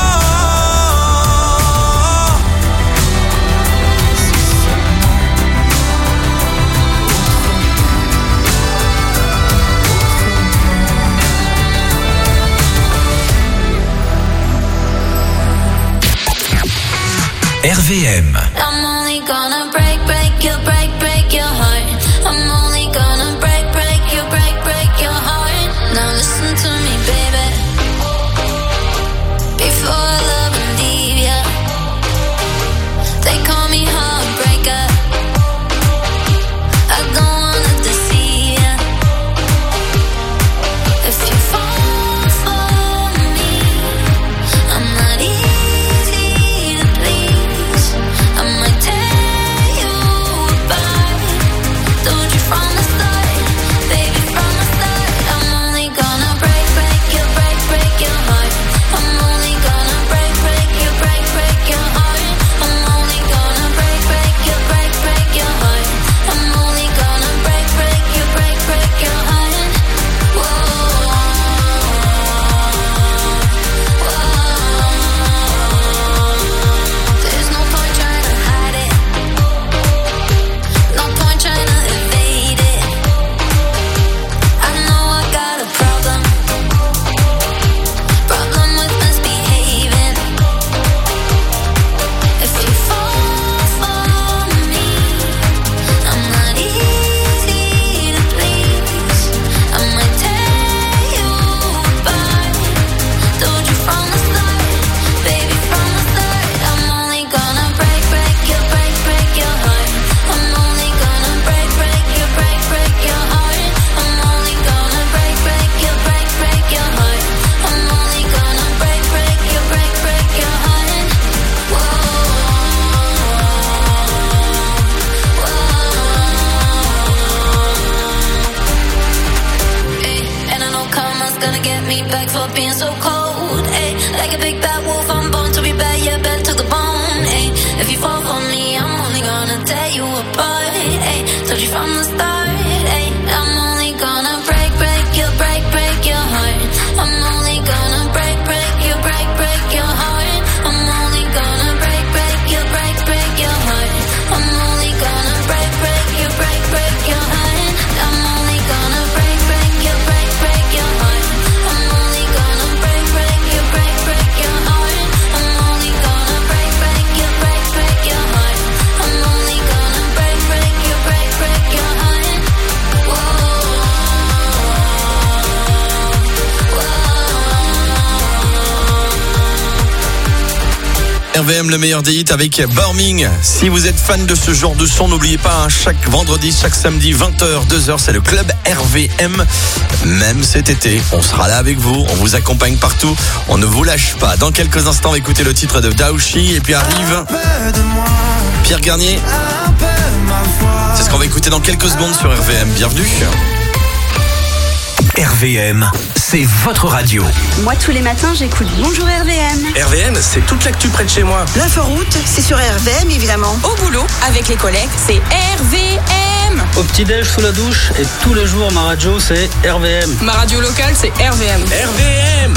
RVM. I'm only gonna break your heart. I'm only gonna break your heart. Now listen to me, baby. Before I love and leave ya, they call me heartbreaker. I don't wanna deceive ya. If you fall for me, I'm not easy to please. I might tear you apart. Told you from the start, baby, from the start. I'm only gonna break your heart. I'm only gonna break your heart. I'm only gonna break your heart. I'm only gonna break your heart. Whoa, there's no point trying to hide it. No point trying to evade it. I know I got a problem with misbehaving. If you fall for me, I'm not easy to please. I might tear you apart. Told you from the start, baby, from the start. I'm only gonna break your heart. I'm only gonna break your heart. I'm only gonna break your heart. I'm only gonna break your heart. Whoa, ay, and I know karma's gonna get me back for being so cold. Ay, like a big bad wolf, I'm born to be bad, yeah, bad to the bone. Ay, if you fall for me, I'm only gonna tear you apart. Ay, told you from the start. Ay, I'm only gonna break your heart. I'm only gonna break your heart. I'm only gonna break your heart. I'm only gonna break your heart. I'm only gonna break your heart. I'm only gonna break your heart. RVM, le meilleur des hits avec Burning. Si vous êtes fan de ce genre de son, n'oubliez pas, chaque vendredi, chaque samedi, 20h, 2h, c'est le club RVM. Même cet été, on sera là avec vous, on vous accompagne partout, on ne vous lâche pas. Dans quelques instants, on va écouter le titre de Daoshi et puis arrive Pierre Garnier. C'est ce qu'on va écouter dans quelques secondes sur RVM. Bienvenue. RVM, c'est votre radio. Moi, tous les matins, j'écoute Bonjour RVM. RVM, c'est toute l'actu près de chez moi. L'inforoute, c'est sur RVM, évidemment. Au boulot, avec les collègues, c'est RVM. Au petit-déj, sous la douche, et tous les jours, ma radio, c'est RVM. Ma radio locale, c'est RVM. RVM.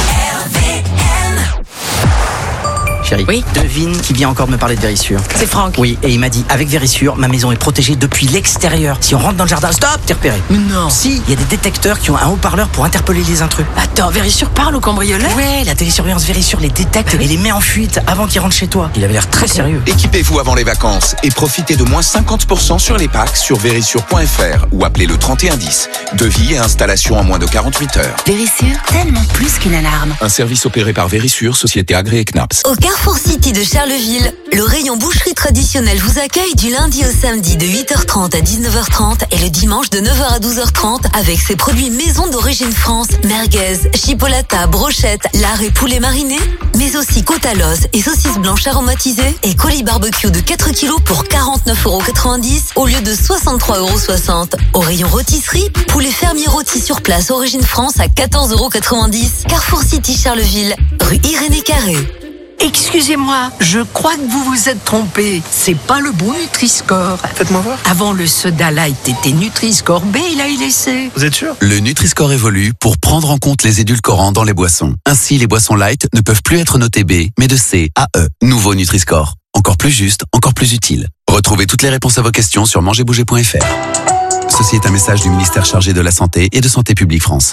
Chérie, oui. Devine qui vient encore me parler de Vérissure. C'est Franck. Oui, et il m'a dit, avec Vérissure, ma maison est protégée depuis l'extérieur. Si on rentre dans le jardin, stop, t'es repéré. Non. Si, il y a des détecteurs qui ont un haut-parleur pour interpeller les intrus. Attends, Vérissure parle aux cambrioleurs? Ouais, la télésurveillance Vérissure les détecte et les met en fuite avant qu'ils rentrent chez toi. Il avait l'air très sérieux. Équipez-vous avant les vacances et profitez de moins 50% sur les packs sur vérissure.fr ou appelez le 3110. Devis et installation en moins de 48 heures. Vérissure, tellement plus qu'une alarme. Un service opéré par Vérissure, société agréée CNAPS. Au Carrefour City de Charleville, le rayon boucherie traditionnelle vous accueille du lundi au samedi de 8h30 à 19h30 et le dimanche de 9h à 12h30 avec ses produits maison d'origine France, merguez, chipolata, brochettes, lard et poulet mariné, mais aussi côte à l'os et saucisses blanches aromatisées et colis barbecue de 4 kg pour 49,90€ au lieu de 63,60€. Au rayon rôtisserie, poulet fermier rôti sur place origine France à 14,90€. Carrefour City Charleville, rue Irénée Carré. Excusez-moi, je crois que vous vous êtes trompé. C'est pas le bon Nutri-Score. Faites-moi voir. Avant, le soda light était Nutri-Score B, il a laissé. Vous êtes sûr? Le Nutri-Score évolue pour prendre en compte les édulcorants dans les boissons. Ainsi, les boissons light ne peuvent plus être notées B, mais de C à E. Nouveau Nutri-Score. Encore plus juste, encore plus utile. Retrouvez toutes les réponses à vos questions sur mangerbouger.fr. Ceci est un message du ministère chargé de la Santé et de Santé publique France.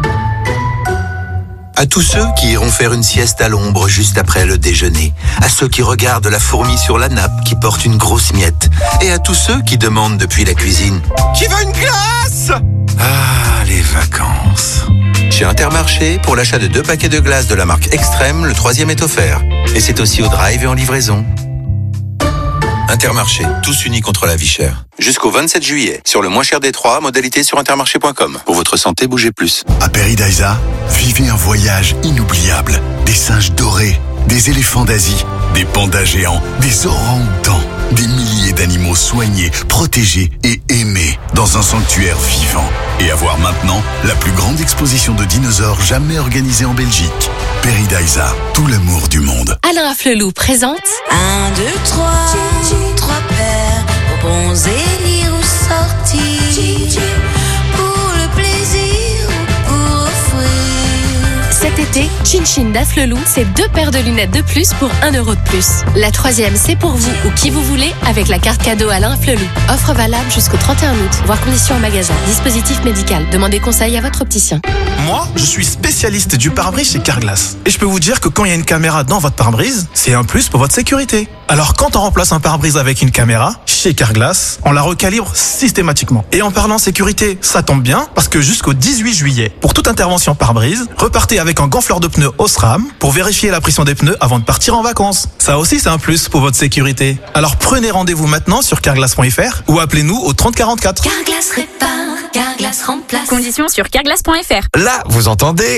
À tous ceux qui iront faire une sieste à l'ombre juste après le déjeuner, à ceux qui regardent la fourmi sur la nappe qui porte une grosse miette, et à tous ceux qui demandent depuis la cuisine « Qui veut une glace ?» Ah, les vacances. Chez Intermarché, pour l'achat de 2 paquets de glace de la marque Extrême, le 3e est offert. Et c'est aussi au drive et en livraison. Intermarché, tous unis contre la vie chère. Jusqu'au 27 juillet, sur le moins cher des 3, modalité sur intermarché.com. Pour votre santé, bougez plus. À Paradisa, vivez un voyage inoubliable. Des singes dorés, des éléphants d'Asie, des pandas géants, des orang-outans, des milliers d'animaux soignés, protégés et aimés dans un sanctuaire vivant. Et avoir maintenant la plus grande exposition de dinosaures jamais organisée en Belgique. Paradisa, tout l'amour du monde. Alain Afflelou présente 1, 2, 3, 3 paires, pour bronzer, lire ou sortir, pour le plaisir ou pour offrir. cet été, Chin Chin d'Afflelou, c'est 2 paires de lunettes de plus pour 1 € de plus. La 3e, c'est pour vous ou qui vous voulez avec la carte cadeau Alain Afflelou. Offre valable jusqu'au 31 août. Voir conditions en magasin. Dispositif médical. Demandez conseil à votre opticien. Moi, je suis spécialiste du pare-brise chez Carglass. Et je peux vous dire que quand il y a une caméra dans votre pare-brise, c'est un plus pour votre sécurité. Alors quand on remplace un pare-brise avec une caméra, chez Carglass, on la recalibre systématiquement. Et en parlant sécurité, ça tombe bien, parce que jusqu'au 18 juillet, pour toute intervention pare-brise, repartez avec un gonfleur de pneus Osram pour vérifier la pression des pneus avant de partir en vacances. Ça aussi, c'est un plus pour votre sécurité. Alors prenez rendez-vous maintenant sur carglass.fr ou appelez-nous au 3044. Carglass répare, Carglass remplace. Conditions sur carglass.fr. Là, vous entendez?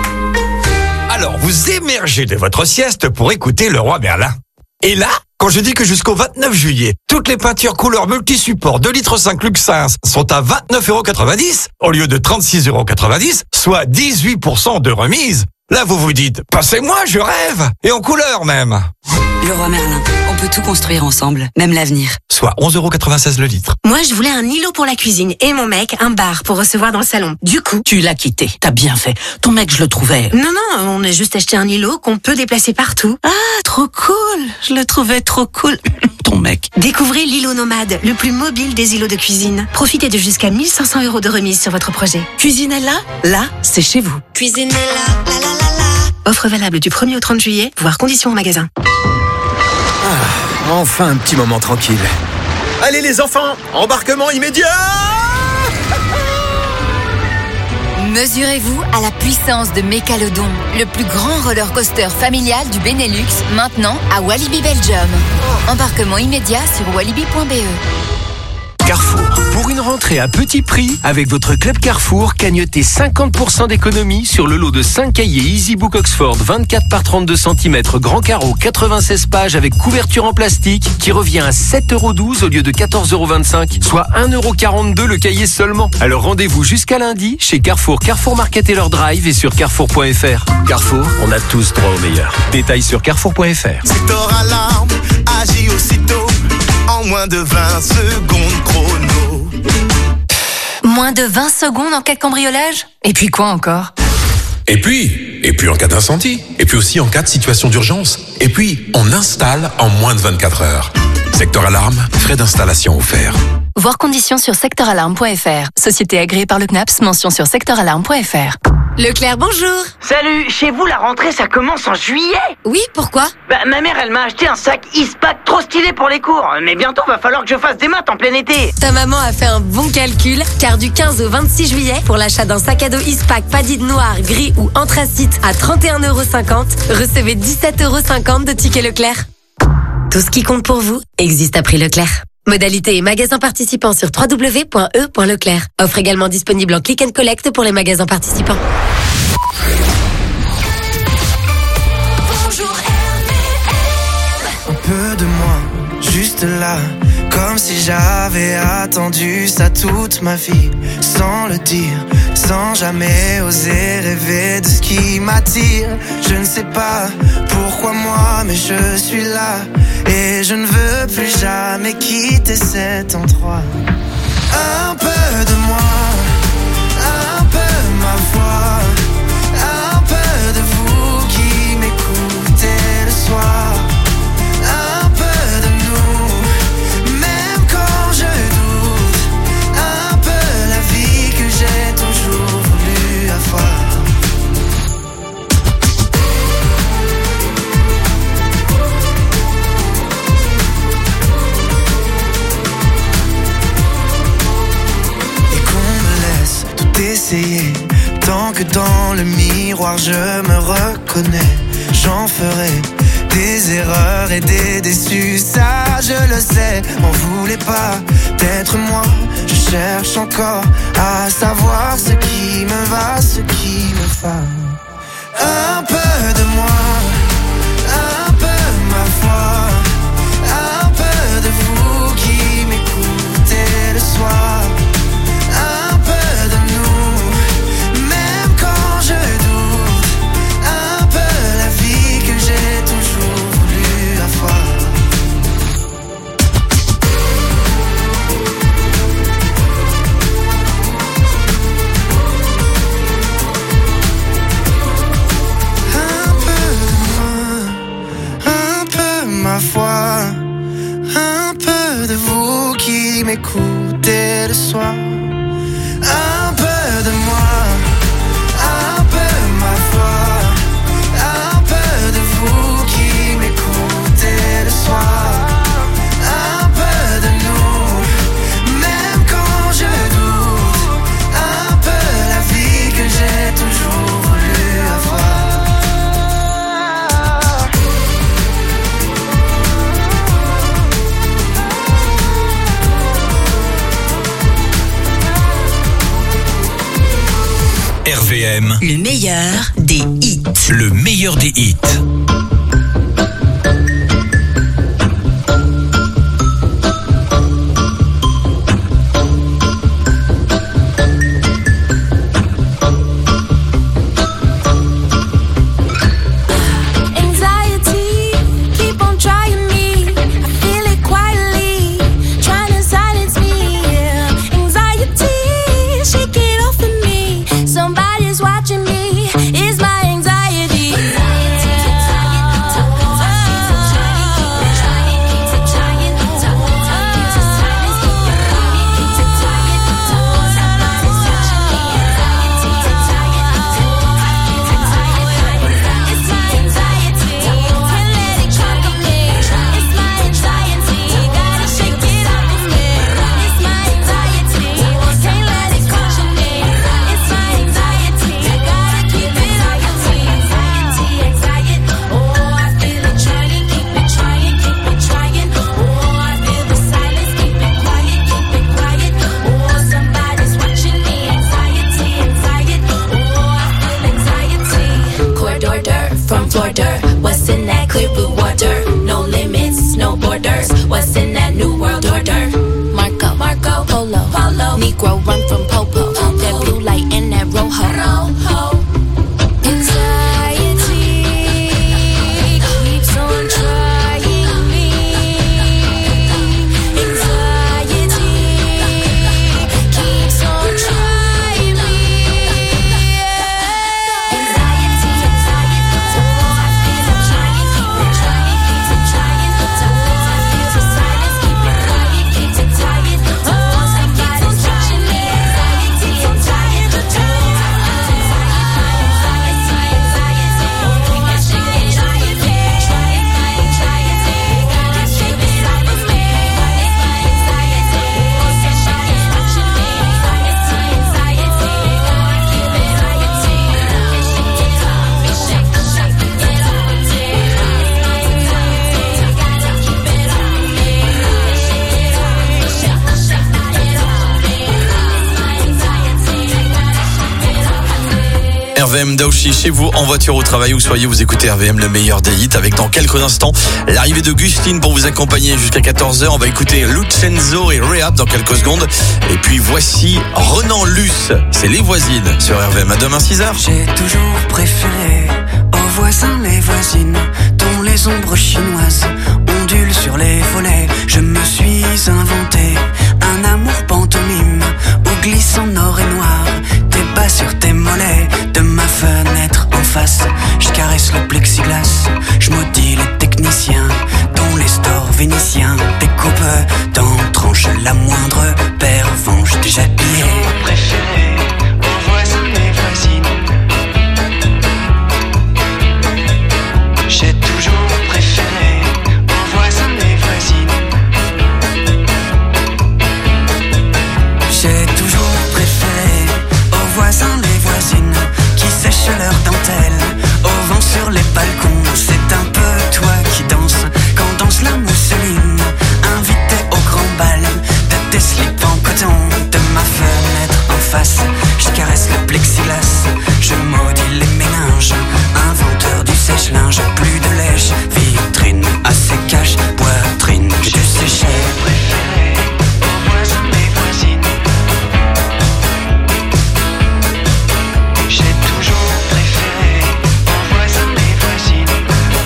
Alors, vous émergez de votre sieste pour écouter le Roi Merlin. Et là, quand je dis que jusqu'au 29 juillet, toutes les peintures couleur multi-support 2,5 litres Luxens sont à 29,90 € au lieu de 36,90 €, soit 18% de remise, là vous vous dites, passez-moi, je rêve, et en couleur même. Le Roi Merlin, on peut tout construire ensemble, même l'avenir. Soit 11,96 € le litre. Moi, je voulais un îlot pour la cuisine et mon mec, un bar pour recevoir dans le salon. Du coup... Tu l'as quitté, t'as bien fait. Ton mec, je le trouvais... Non, on a juste acheté un îlot qu'on peut déplacer partout. Ah, trop cool. Je le trouvais trop cool. Ton mec. Découvrez l'îlot nomade, le plus mobile des îlots de cuisine. Profitez de jusqu'à 1 500 € de remise sur votre projet. Cuisinella, là, c'est chez vous. Cuisinella, la la la la. Offre valable du 1er au 30 juillet, voire conditions en magasin. Ah, enfin un petit moment tranquille. Allez les enfants, embarquement immédiat! Mesurez-vous à la puissance de Mécalodon, le plus grand roller coaster familial du Benelux, maintenant à Walibi Belgium. Embarquement immédiat sur walibi.be. Carrefour. Pour une rentrée à petit prix, avec votre club Carrefour, cagnotez 50% d'économie sur le lot de 5 cahiers EasyBook Oxford 24 par 32 cm grand carreau 96 pages avec couverture en plastique qui revient à 7,12€ au lieu de 14,25€, soit 1,42€ le cahier seulement. Alors rendez-vous jusqu'à lundi chez Carrefour, Carrefour Market et leur drive et sur carrefour.fr. Carrefour, on a tous droit au meilleur. Détails sur carrefour.fr. Secteur alarme, agit aussitôt. En moins de 20 secondes chrono. Moins de 20 secondes en cas de cambriolage ? Et puis quoi encore ? Et puis en cas d'incendie. Et puis aussi en cas de situation d'urgence. Et puis, on installe en moins de 24 heures. Secteur alarme, frais d'installation offerts. Voir conditions sur secteuralarme.fr. Société agréée par le CNAPS, mention sur secteuralarme.fr. Leclerc, bonjour. Salut, chez vous la rentrée ça commence en juillet. Oui, pourquoi ? Ma mère elle m'a acheté un sac Eastpak trop stylé pour les cours. Mais bientôt va falloir que je fasse des maths en plein été. Ta maman a fait un bon calcul, car du 15 au 26 juillet, pour l'achat d'un sac à dos Eastpak Padid noir, gris ou anthracite à 31,50€, recevez 17,50€ de tickets Leclerc. Tout ce qui compte pour vous existe à prix Leclerc. Modalité et magasins participants sur www.e.leclerc. Offre également disponible en click and collect pour les magasins participants. Un peu de moi, juste là, comme si j'avais attendu ça toute ma vie, sans le dire, sans jamais oser rêver de ce qui m'attire. Je ne sais pas pourquoi moi, mais je suis là, et je ne veux plus jamais quitter cet endroit. Un peu de moi, un peu ma voix, un peu de vous qui m'écoutez le soir. Essayer, tant que dans le miroir je me reconnais, j'en ferai des erreurs et des déçus, ça je le sais. M'en voulez pas d'être moi, je cherche encore à savoir ce qui me va, ce qui me va. Un peu de moi, un peu ma foi, un peu de vous qui m'écoutez le soir. Un peu de vous qui m'écoutez le soir. Un peu de moi, un peu ma foi, un peu de vous qui m'écoutez le soir. Un peu de nous, même quand je doute. Un peu la vie que j'ai toujours voulu avoir. RVM, le meilleur des hits. Le meilleur des hits. Somebody's watching me. Is my anxiety? RVM Daouchi chez vous, en voiture, au travail, où soyez, vous écoutez RVM, le meilleur des hits, avec dans quelques instants l'arrivée de Gustine pour vous accompagner jusqu'à 14h. On va écouter Lucenzo et Rehab dans quelques secondes. Et puis voici Renan Luce, c'est Les Voisines sur RVM. À demain 6h. J'ai toujours préféré aux voisins les voisines, dont les ombres chinoises ondulent sur les volets. Je me suis inventé un amour pantomime où glisse en or et noir tes bas sur tes mollets. De ma fenêtre en face, je caresse le plexiglas. Je maudis les techniciens dont les stores vénitiens découpent dans tranches la moindre pervenche déjà pillée. Préféré aux voisins et voisines. J'ai toujours préféré aux voisins et voisines. J'ai toujours préféré aux voisins les voisines qui sèchent leurs dentelles au vent sur les balcons. C'est un peu toi qui danse quand danse la mousseline. Invité au grand bal de tes slips en coton. De ma fenêtre en face, je caresse le plexiglas. Je maudis les méninges, inventeur du sèche-linge. Plus de lèche, vitrine à sécage, poitrine que tu séchais. Préféré aux voisins et voisines. J'ai toujours préféré aux voisins et voisines.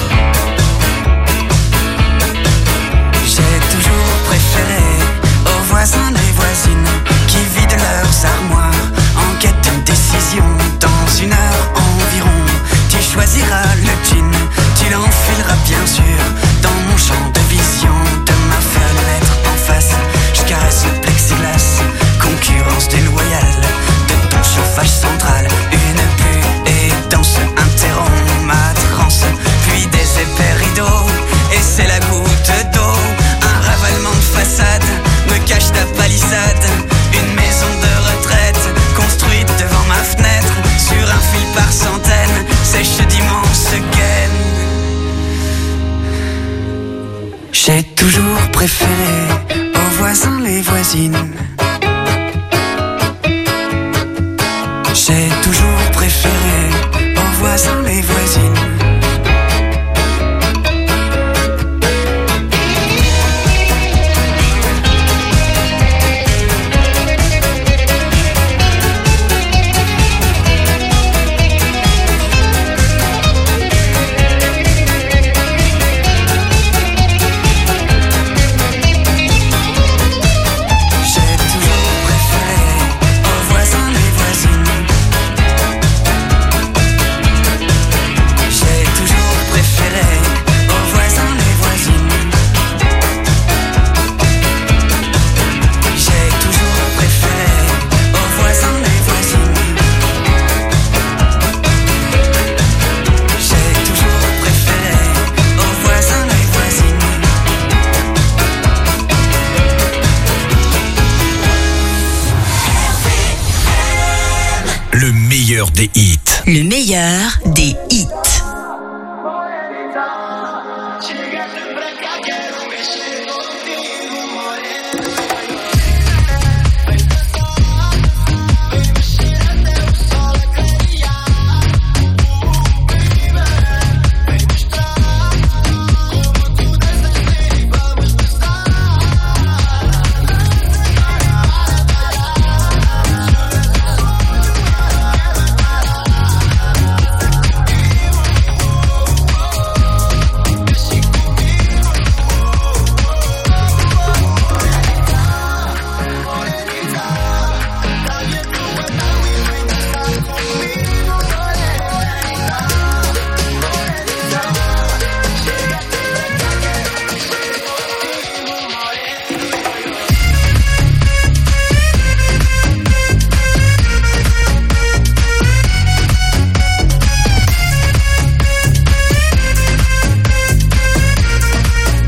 J'ai toujours préféré aux voisins et voisines qui vident leurs armoires en quête d'une décision. Dans une heure environ, tu choisiras le jean, tu l'enfileras bien sûr dans mon champ de vision. De ma fenêtre en face, je caresse le plexiglas. Concurrence déloyale de ton chauffage central. Une buée et danse interrompt ma transe, puis des épais rideaux, et c'est la goutte d'eau. Un ravalement de façade me cache ta palissade. Une maison de retraite construite devant ma fenêtre, sur un fil par centaines, sèche d'immenses gaines. J'ai toujours préféré aux voisins les voisines. J'ai toujours préféré aux voisins les voisines. Le meilleur des hits. Le meilleur des hits.